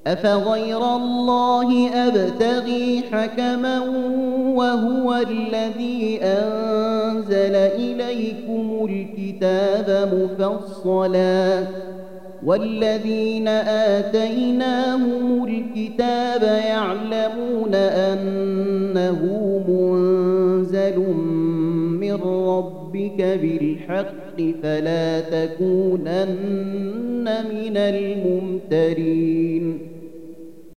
أفغير الله أبتغي حكما وهو الذي أنزل إليكم الكتاب مفصلا والذين آتيناهم الكتاب يعلمون أنه منزل من ربك بالحق فلا تكونن من الممترين